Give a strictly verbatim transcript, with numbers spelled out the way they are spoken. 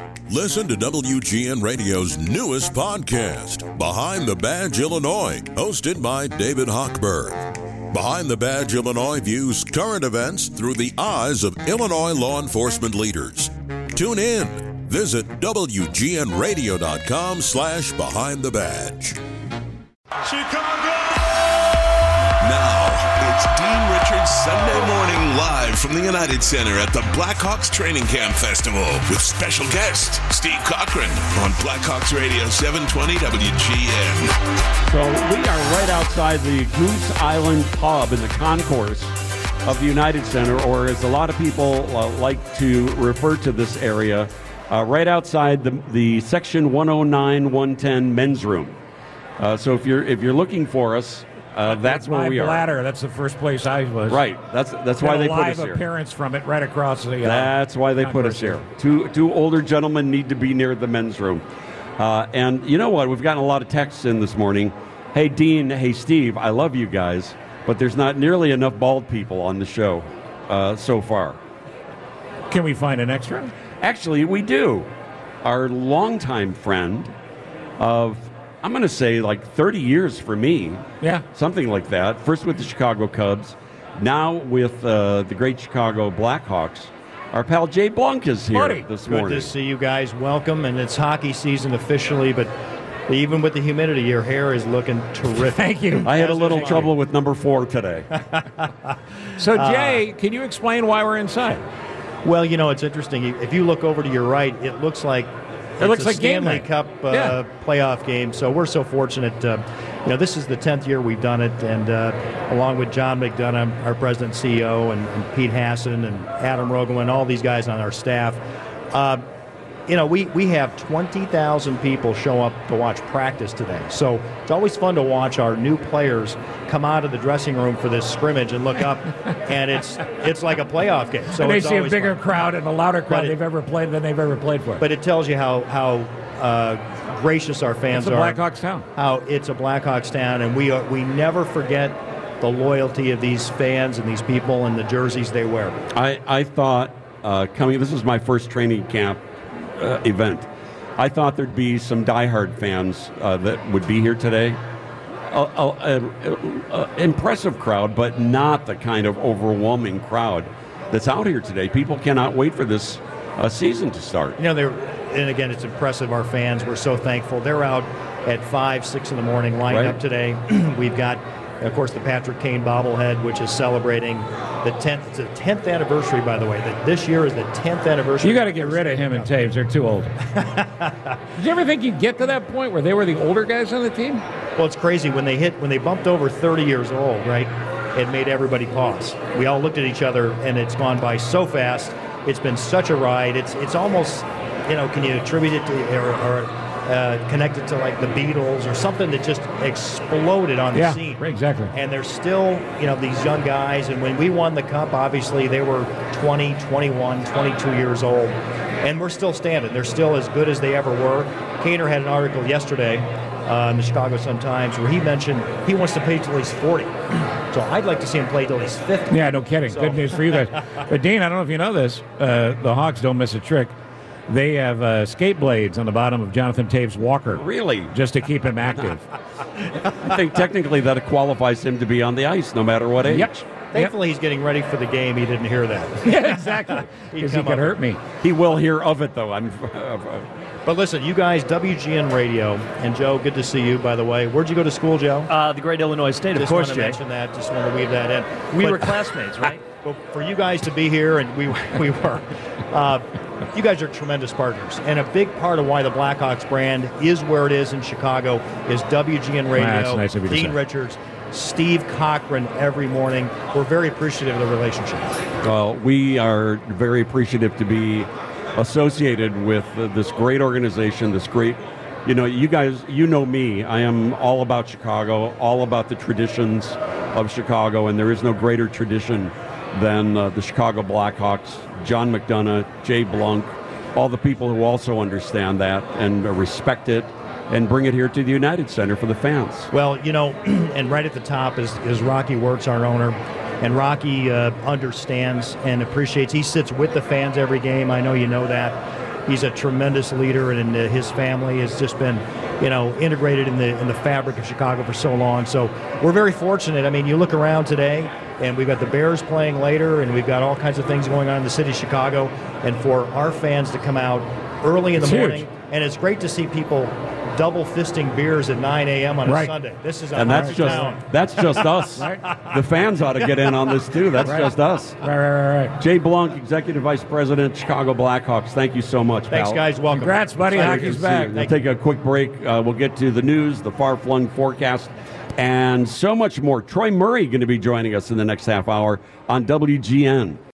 Listen to W G N Radio's newest podcast, Behind the Badge Illinois, hosted by David Hochberg. Behind the Badge Illinois views current events through the eyes of Illinois law enforcement leaders. Tune in. Visit W G N radio dot com slash behind the badge. Chicago! Now, it's Dean Richards Sunday Morning live from the United Center at the Blackhawks Training Camp Festival with special guest Steve Cochran on Blackhawks Radio seven twenty W G N. So we are right outside the Goose Island Pub in the concourse of the United Center, or as a lot of people uh, like to refer to this area, uh, right outside the, the Section one oh nine one ten men's room. Uh, so if you're if you're looking for us, uh, that's, that's where my we are. bladder. That's the first place I was. Right. That's that's why they put us here. here. Live appearance from it right across the. Uh, that's why they put us here. Two two older gentlemen need to be near the men's room. Uh, and you know what? We've gotten a lot of texts in this morning. Hey Dean. Hey Steve. I love you guys, but there's not nearly enough bald people on the show uh, so far. Can we find an extra? Actually, we do. Our longtime friend of, I'm going to say like thirty years for me. Yeah. Something like that. First with the Chicago Cubs, now with uh, the great Chicago Blackhawks. Our pal Jay Blunk is here Buddy. this Good morning. to see you guys. Welcome, and it's hockey season officially, but even with the humidity, your hair is looking terrific. Thank you. I had a little Thank trouble with number four today. So, Jay, uh, can you explain why we're inside? Well, you know, it's interesting. If you look over to your right, it looks like It looks it's a like game Stanley night. Cup uh, Yeah. playoff game. So we're so fortunate. Uh, you know, this is the tenth year we've done it, and uh, along with John McDonough, our president and C E O, and, and Pete Hassan and Adam Rogelman, all these guys on our staff. Uh, you know, we, we have twenty thousand people show up to watch practice today. So it's always fun to watch our new players come out of the dressing room for this scrimmage and look up, and it's it's like a playoff game. So and they it's see a always bigger fun. crowd and a louder crowd But it- they've ever played than they've ever played for. But it tells you how how uh, gracious our fans it's a are. Blackhawks town. How it's a Blackhawks town, and we are, we never forget the loyalty of these fans and these people and the jerseys they wear. I, I thought uh, coming, this is my first training camp uh, event. I thought there'd be some diehard fans uh, that would be here today. A, a, a, a impressive crowd, but not the kind of overwhelming crowd that's out here today. People cannot wait for this uh, season to start. You know, they're and again, it's impressive. Our fans, we're so thankful. They're out at five, six in the morning, lined Right. up today. We've got, of course, the Patrick Kane bobblehead, which is celebrating the tenth. It's the tenth anniversary, by the way. That this year is the tenth anniversary. You got to get rid of him and Taves. They're too old. Did you ever think you'd get to that point where they were the older guys on the team? Well, it's crazy when they hit when they bumped over thirty years old, right? It made everybody pause. We all looked at each other, and it's gone by so fast. It's been such a ride. It's it's almost, you know, can you attribute it to or, or uh, connect it to like the Beatles or something that just exploded on the Yeah, scene? right, exactly. And they're still, you know, these young guys. And when we won the cup, obviously they were twenty, twenty-one, twenty-two years old, and we're still standing. They're still as good as they ever were. Kaner had an article yesterday uh, in the Chicago Sun-Times where he mentioned he wants to play till he's forty. So I'd like to see him play till he's fifty. Yeah, no kidding. So- Good news for you guys. But, Dean, I don't know if you know this. Uh, the Hawks don't miss a trick. They have uh, skate blades on the bottom of Jonathan Taves' walker. Really? Just to keep him active. I think technically that qualifies him to be on the ice no matter what age. Yep. Thankfully, he's getting ready for the game. He didn't hear that. Yeah, exactly. Because he come could up- hurt me. He will hear of it, though. I'm. But listen, you guys, W G N Radio, and Joe, good to see you, by the way. Where'd you go to school, Joe? Uh, the great Illinois State, of Just course, want to Jay. mention that. Just want to weave that in. We But- were classmates, right? Well, for you guys to be here, and we we were, uh, you guys are tremendous partners. And a big part of why the Blackhawks brand is where it is in Chicago is W G N Radio, That's nice of you to Dean say. Richards, Steve Cochran every morning. We're very appreciative of the relationship. Well, we are very appreciative to be associated with uh, this great organization, this great, you know, you guys, you know me, I am all about Chicago, all about the traditions of Chicago, and there is no greater tradition than uh, the Chicago Blackhawks, John McDonough, Jay Blunk, all the people who also understand that and uh, respect it and bring it here to the United Center for the fans. Well, you know, and right at the top is, is Rocky Wirtz, our owner. And Rocky uh, understands and appreciates. He sits with the fans every game. I know you know that. He's a tremendous leader, and uh, his family has just been, you know, integrated in the in the fabric of Chicago for so long. So we're very fortunate. I mean, you look around today, and we've got the Bears playing later, and we've got all kinds of things going on in the city of Chicago. And for our fans to come out early in the It's morning, huge. and it's great to see people double fisting beers at nine a.m. on Right. a Sunday. This is a And that's hard just town. that's just us. The fans ought to get in on this too. That's Right. just us. Right, right, right, right. Jay Blunk, Executive Vice President, Chicago Blackhawks. Thank you so much, Thanks, pal. guys. Welcome. Congrats, buddy. Excited Hockey's to see back. you. We'll take a quick break. Uh, we'll get to the news, the far-flung forecast, and so much more. Troy Murray going to be joining us in the next half hour on W G N.